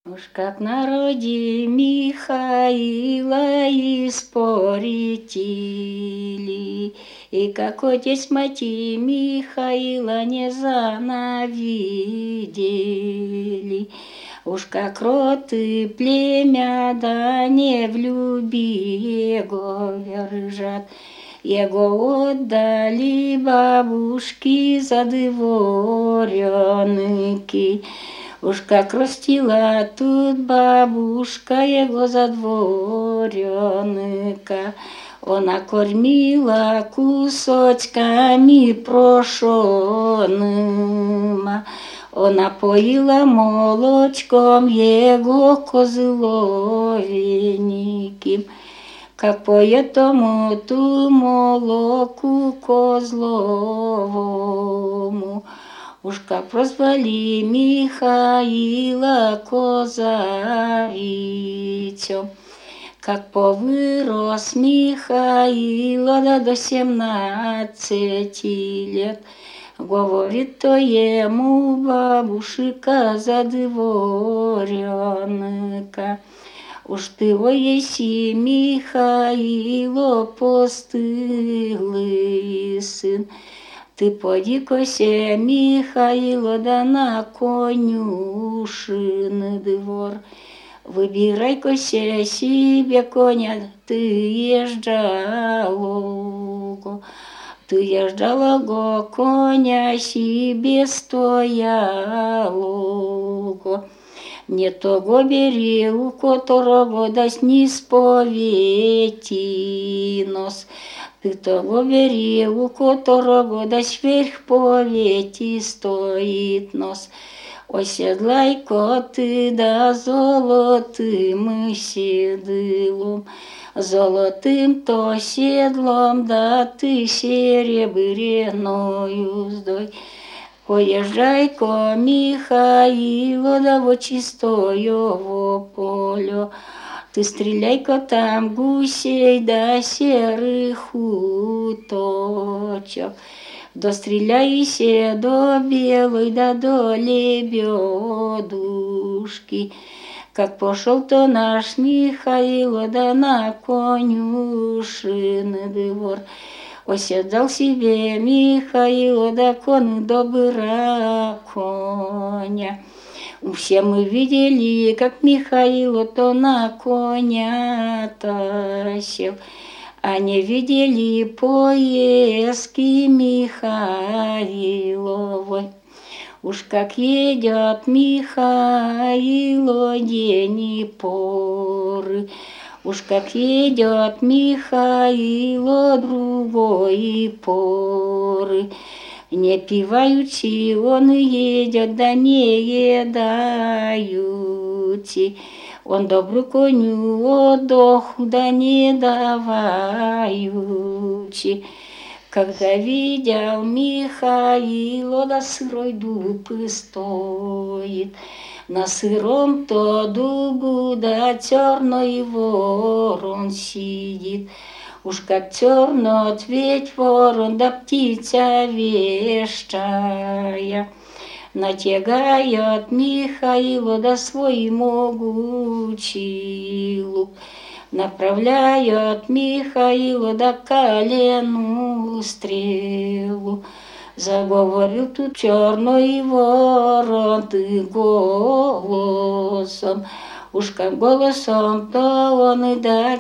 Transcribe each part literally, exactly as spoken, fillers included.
Уж как народе Михаила испоритили, и как отец мати Михаила не занавидели. Уж как род и племя да не в любви его держат, его отдали бабушки за дворянки. Уж как растила тут бабушка его за дворянка, она кормила кусочками прошенными, она поила молочком его козловеньким. Как поет тому ту молоку козловому, уж как прозвали Михаила козарицем. Как повырос Михаила да до семнадцати лет, говорит то ему бабушка за дворянка: уж ты, о, еси, Михаило, постылый сын, ты поди-ка-се, Михаило, да на конюшины двор. Выбирай-ка-се себе коня, ты езжалого, ты езжалого коня себе стоялого. Не того бери, у которого даст низ повети нос, ты того бери, у которого даст вверх повети стоит нос. Оседлай-ка ты да золотым седлом, золотым то седлом, да ты серебряною уздой. Поезжай-ка, Михаило, да во чистое поле, ты стреляй-ка там гусей да серых уточек, да стреляйся до белой да до лебедушки. Как пошел-то наш Михаило да на конюшины двор, оседал себе Михаило да кон добра коня. Все мы видели, как Михаило то на коня-то сел, а не видели поездки Михаиловой. Уж как едет Михаило день и поры, уж как едет Михаило другой поры. Не пиваючи он едет, да не едаючи, он добру коню отдоху, да не даваючи. Когда видел Михаило, да сырой дуб стоит, на сыром то дубу да черный ворон сидит. Уж как черно ответь ворон, да птица вещая, натягает Михаило да свой могучий лук, направляет Михаило да колену стрелу. Заговорил тут черный ворон ты голосом, уж как голосом, то он и да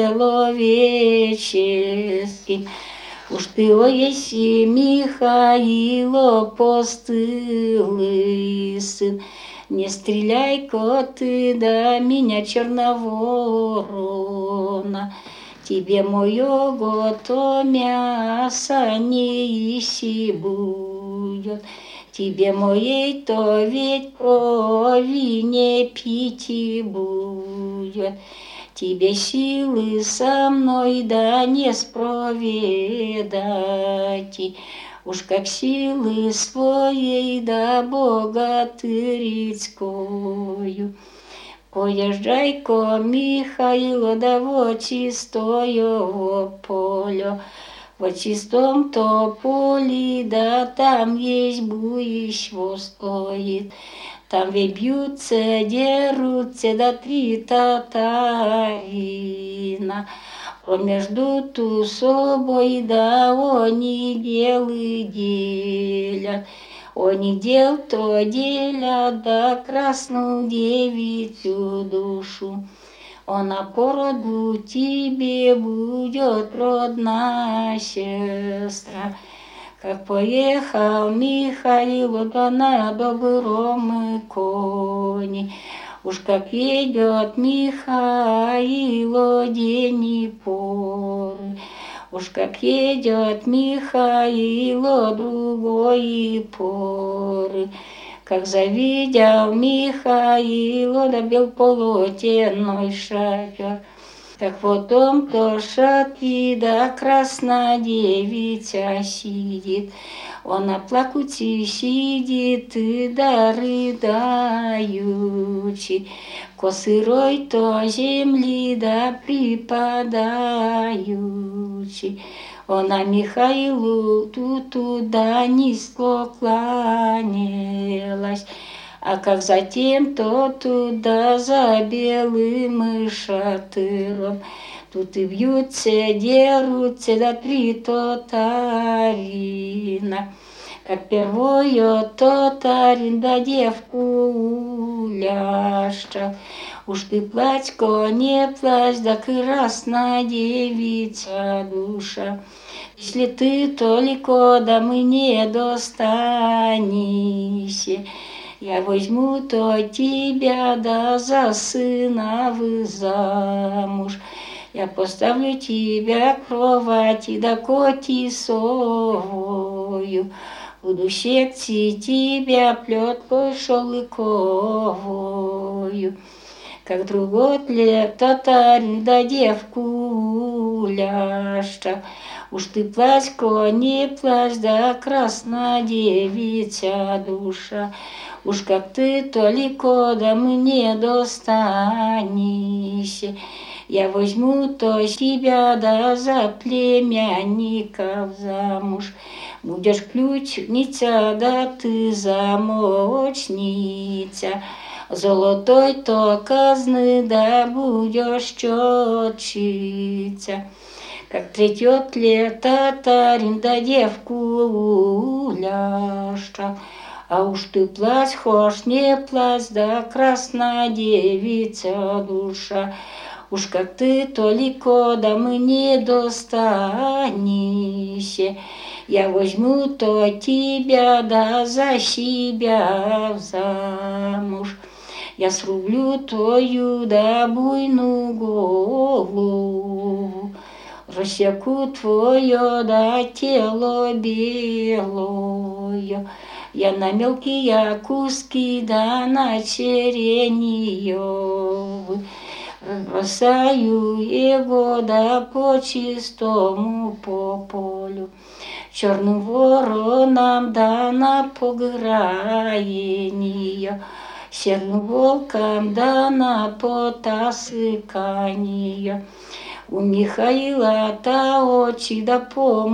человеческим. Уж ты, о, еси, Михаило, постылый сын, не стреляй-ка ты да меня, черноворона, тебе моего то мяса не иси будет, тебе моей то ведь крови не пить и будет. Тебе силы со мной да не споведать, уж как силы своей да богатырицкою. Поезжай-ка, Михаило, да во чистое поле, во чистом то поле, да там есть буйство стоит. Там ведь бьются, дерутся, да три татарина. Промежду ту собой, да они делы делят. Они дел то делят, да красную девицу душу. Она по роду тебе будет родная сестра. Как поехал Михаил, да на добром коне. Уж как едет Михаил, день и поры. Уж как едет Михаил, другой поры. Как завидел Михаил, да бел полотенный шатер. Так вот он то шатки, да красная девица сидит. Он на плакуте сидит, и да рыдаючи. Косырой то земли, да припадаючи. Она Михаилу тут туда низко кланялась. А как затем то туда за белым шатыром. Тут и бьются, дерутся, да три татарина. Как первое татарин, да девку уляшча. Уж ты плачко, не плачь, да красная девица душа. Если ты только до мне достанешься, я возьму то тебя, да за сына вы замуж. Я поставлю тебя к кровати, да коти совою. Буду секти тебя плеткой шелковою. Как другой лет татарин, да девку ляшча. Уж ты плачко, не плачь, да красная девица душа. Уж как ты только до мне достанешься, я возьму то тебя, да за племянников замуж. Будешь ключница, да ты замочница. Золотой то казны, да будешь четчица. Как третьет лет татарин, да девку ляшча. А уж ты плачь, хошь не плачь, да красная девица душа. Уж как ты только до мне достанешься, я возьму то тебя, да за себя замуж. Я срублю твою, да буйную голову. Рассеку твое, да тело белое. Я на мелкие куски, да на черенье бросаю его, да по чистому по полю. Черным воронам, да на пограение. Серым волкам, да на потасыкание. У Михаила-то очи да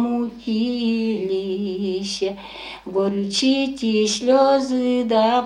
помутились, горючие слезы да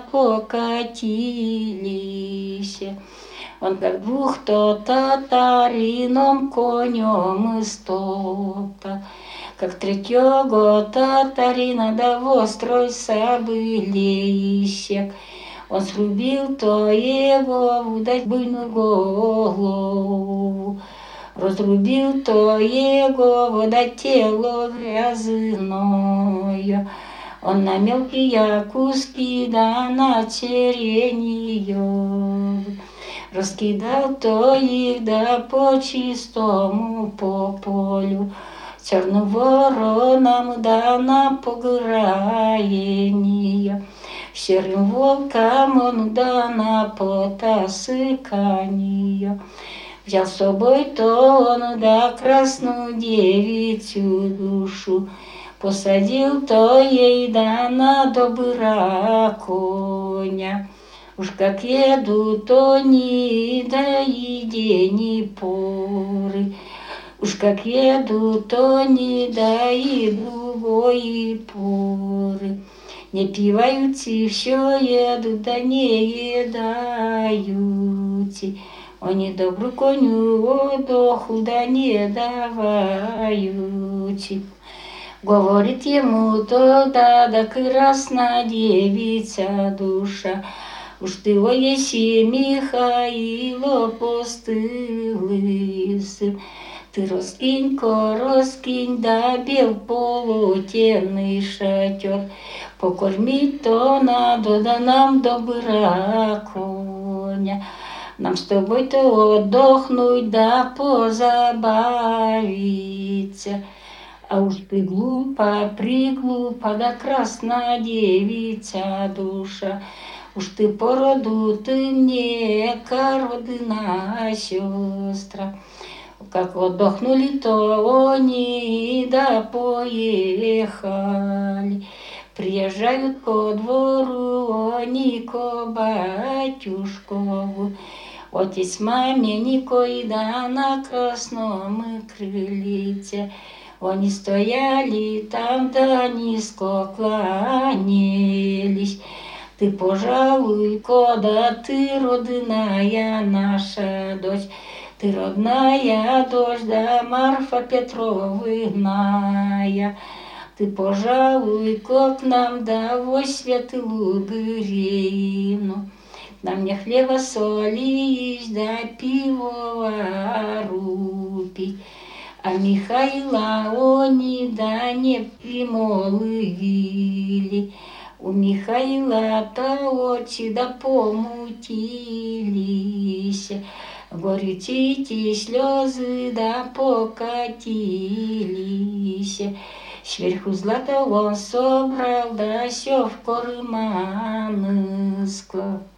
покатились. Он как двух-то татарином конем истоптал, как третьего татарина да вострой сабылей иссек. Он срубил то его, удать буйную голову. Разрубил то его, вода тело грязное. Он на мелкие куски, да на черенье. Раскидал то их, да по чистому по полю. Черным воронам, да на пограение. Серым волкам он, да на потасыкание. Взял с собой то он, да красную девицу душу. Посадил то ей, да на добра коня. Уж как едут они, да и день и поры. Уж как едут они, да и другой поры. Не пивают и все едут, да не едают. Они добру коню отдоху, да не давают. Говорит ему тогда, да красна девица душа, уж ты, о, еси, Михаило, постылый сын. Ты раскинь-ка, раскинь, да бел полотенный шатер. Покормить-то надо, да нам добра коня. Нам с тобой-то отдохнуть, да позабавиться. А уж ты глупа, приглупа, да красна девица душа. Уж ты породу, ты мне родная сестра. Как отдохнули-то они, да поехали. Приезжают ко двору они ко батюшкову. Отец маменько и да на красном крыльце. Они стояли там, да низко кланялись. Ты, пожалуй-ка, да ты родная наша дочь. Ты родная дочь, да Марфа Петровная. Ты, пожалуй-ка, к нам да во светлую грину. Нам не хлеба соли, да пиво рупить. А Михаила они да не примолвили. У Михаила-то очи да помутились. Горючие слезы да покатились. Сверху злато он собрал, да все в карман склал.